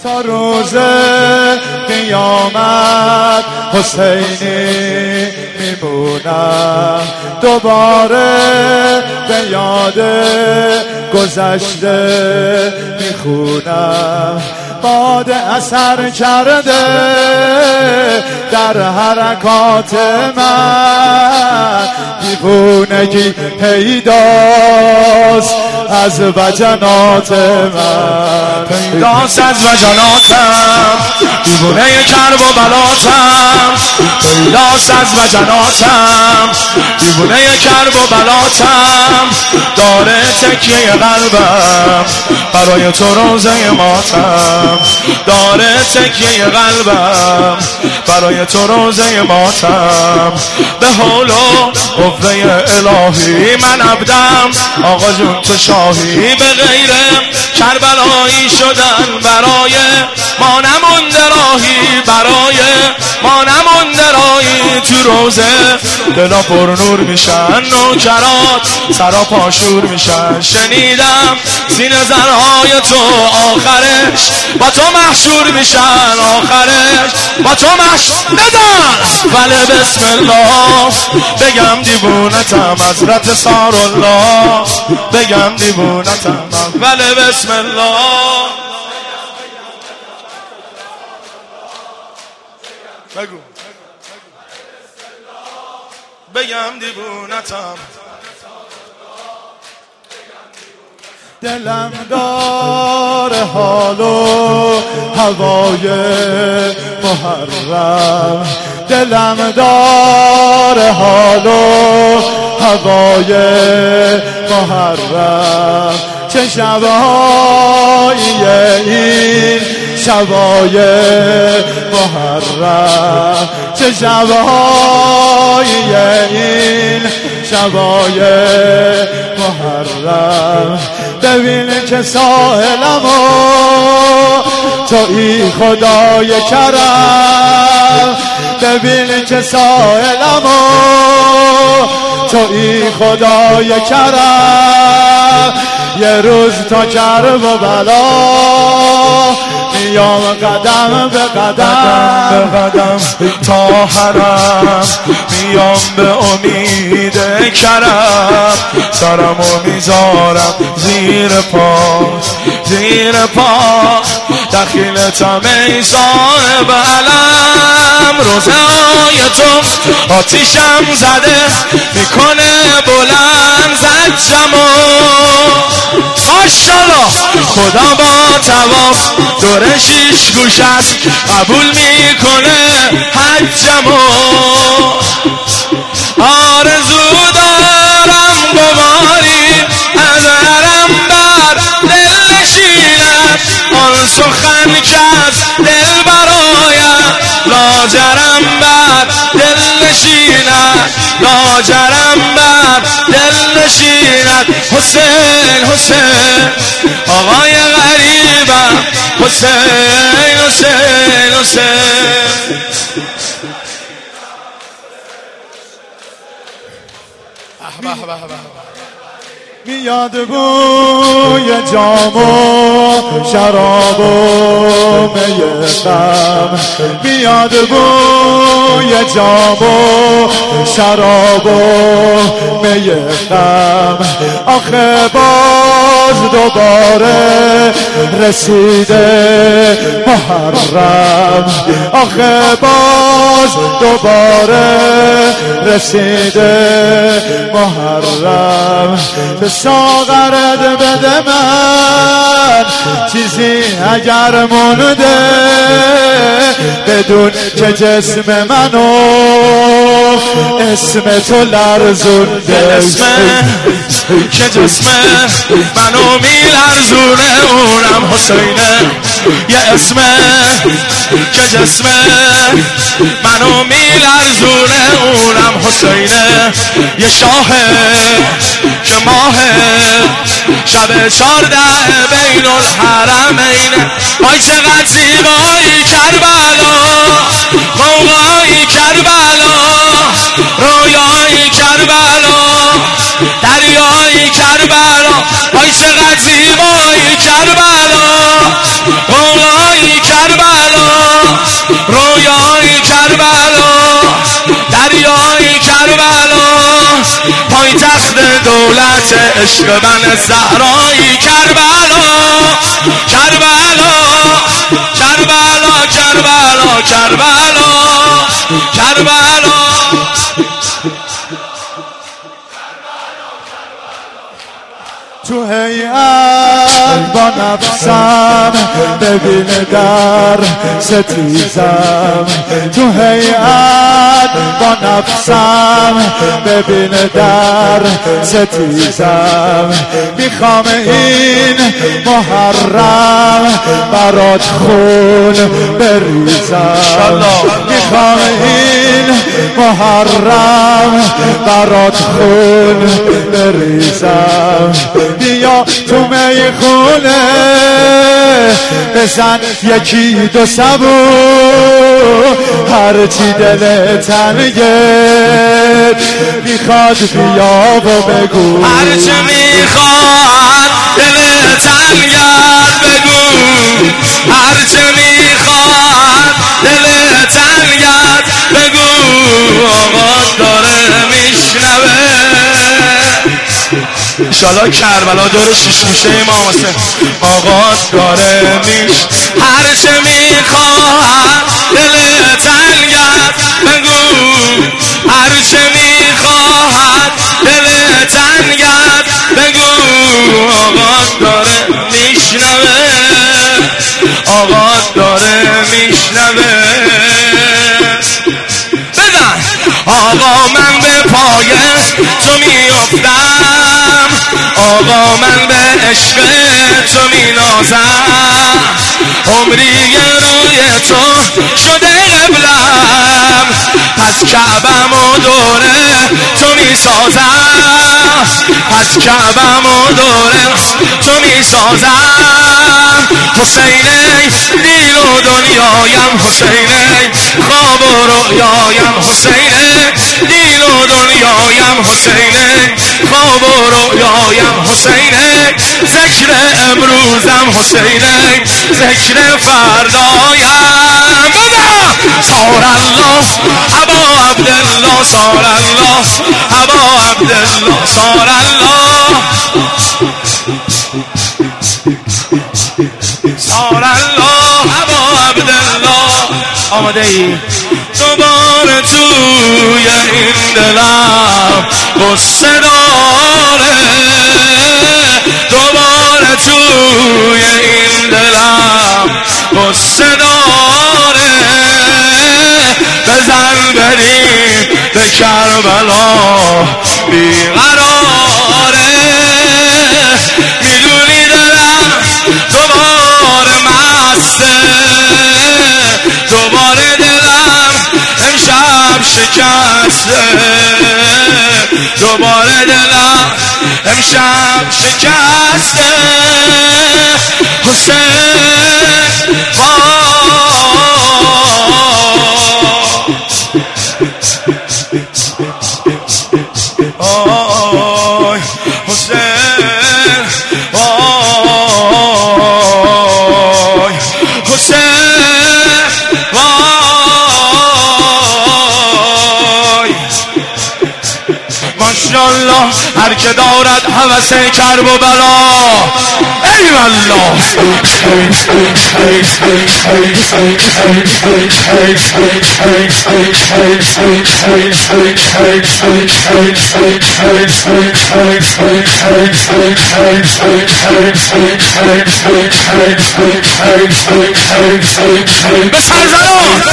تا روز قیامت حسینی میمونم، دوباره به یاد گذشته میخونم. باد اثر کرده در حرکات من، دیوونگی پیداست از وجنات من، پیداست از وجناتم، دیوونه کرب و بلاتم، پیداست از وجناتم، دیوونه کرب و بلاتم، داره تکیه قلبم برای تو روزه ماتم، داره تکیه قلبم برای تو روزه ماتم. به حول و قوه الهی من عبدم، آقا جون تو شاهی، به غیر کربلایی شدن برای ما نمونده راهی، برای ما نمونده راهی. تو روزه دلا پر نور میشن، نوکرات سرا پاشور میشن. شنیدم سینه زرهای تو آخرش با تو محشور میشن، آخرش با تو محشور. بزن ولی بسم الله بگم دیوونتم حضرت سارالله، بگم دیوونتم ولی بسم الله. بگو بگم دیوونتم. دلم دار حال و هوای محرم، دلم دار حال و هوای محرم. چه شبایی این شبای محرم، چه شبایی این شبای محرم. ببین که ساحلمو تویی خدای کرم، ببین که ساحلمو تویی خدای کرم. یه روز تا کرب و بلا میام قدم به قدم تا حرم، میام به امید کرم. سرمو میذارم زیر پا، زیر پا دخیلتم ای صاحب علم. روزه های تو آتیشم زده میکنه بلند زجمو. ماشالله خدا با تواف دور شیش گوش است، قبول میکنه حجمو. آرزو دارم گواری از حرم بر دل نشینم، آن سخن کس دل برایم لاجرم بر دل نشیند، لاجرم بر دل نشیند. حسین حسین آقای غریبم، حسین حسین حسین. میاد بوی جام و شراب و میخم، میاد بوی جام و شراب و میخم. آخه باز دوباره رسیده محرم، آخه باز دوباره رسیده محرم. به ساغرت بده من چیزی اگر مونده، بدون که جسم منو اسم تو لرزونده. اسم که جسم منو میلرزونه اونم حسینه. یه اسم که جسم منو میلرزونه اونم حسینه. یه شاهه که ماهه شب 14 بین الحرمین. آی چقدر زیبایی کربلا، موقعی کربلا، رویایی کربلا، دریایی کربلا. آی چقدر زیبایی کربلا، موقعی پای تخت دولت عشق من زهرایی کربلا کربلا کربلا کربلا کربلا کربلا تو هیئت با نفسم ببین در ستیزم تو هیئت با نفسم ببین در ستیزم میخوام این محرم برات خون بریزم میخوام این محرم برات خون بریزم بیا تو میخونه بزن یکی دو سبو هرچی دل تنگت میخواد بیا و بگو هرچی میخواد دل تنگت بگو هرچی میخواد دل تنگت بگو آقا داره میشنوه انشالله کربلا دور شیش گوشه امام حسین آقا داره هرچه میخواد دل تنگت بگو هرچه میخواد دل تنگت بگو آقا داره میشنوه آقا داره میشنوه بزن آقا من به پای تو میافتم آقا من به عشق تو مینازم عمری روی تو شده قبلم پس کعبم و دوره تو میسازم پس کعبم و دوره تو میسازم حسینی دیل و دنیایم حسینی خواب و رؤیایم حسینی دیل و دنیایم حسینی خواب و رؤیایم حسینی ذکر امروزم حسینی ذکر فردایم بدا صار الله ابا عبدالله صار الله ابا عبدالله صار الله صار الله ابا عبدالله آماده ای دوباره توی این دلم قصه داره دوباره توی این دلم قصه داره بزن بریم به کربلا بیقراره میدونی دلم دوباره مسته دوباره دلم امشب شکسته دوباره دلم امشب شکسته حسین وای حسین وای حسین وای ماشاءالله هر که دارد هوس کرب و بلا ای والله بسر زنان